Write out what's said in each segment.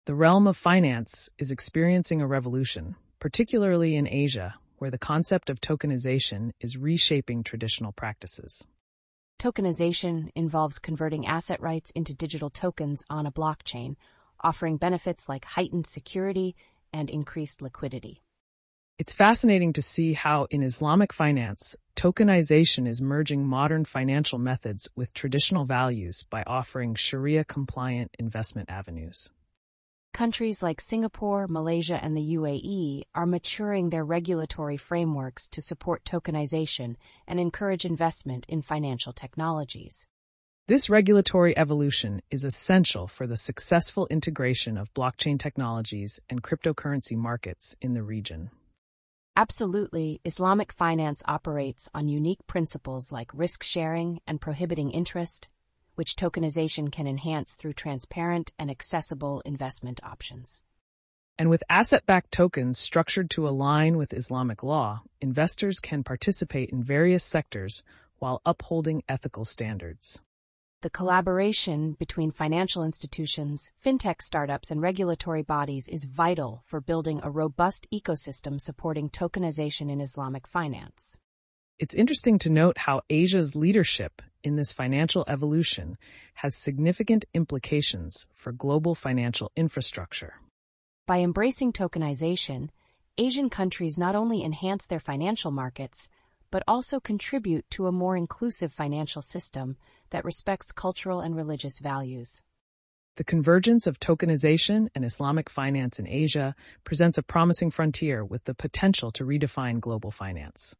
The realm of finance is experiencing a revolution, particularly in Asia, where the concept of tokenization is reshaping traditional practices. Tokenization involves converting asset rights into digital tokens on a blockchain, offering benefits like heightened security and increased liquidity. It's fascinating to see how, in Islamic finance, tokenization is merging modern financial methods with traditional values by offering Sharia-compliant investment avenues. Countries like Singapore, Malaysia, and the UAE are maturing their regulatory frameworks to support tokenization and encourage investment in financial technologies. This regulatory evolution is essential for the successful integration of blockchain technologies and cryptocurrency markets in the region. Absolutely, Islamic finance operates on unique principles like risk sharing and prohibiting interest, which tokenization can enhance through transparent and accessible investment options. And with asset-backed tokens structured to align with Islamic law, investors can participate in various sectors while upholding ethical standards. The collaboration between financial institutions, fintech startups, and regulatory bodies is vital for building a robust ecosystem supporting tokenization in Islamic finance. It's interesting to note how Asia's leadership in this financial evolution has significant implications for global financial infrastructure. By embracing tokenization, Asian countries not only enhance their financial markets, but also contribute to a more inclusive financial system that respects cultural and religious values. The convergence of tokenization and Islamic finance in Asia presents a promising frontier with the potential to redefine global finance.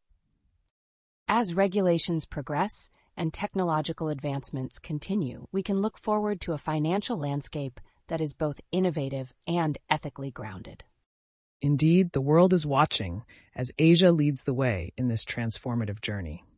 As regulations progress and technological advancements continue, we can look forward to a financial landscape that is both innovative and ethically grounded. Indeed, the world is watching as Asia leads the way in this transformative journey.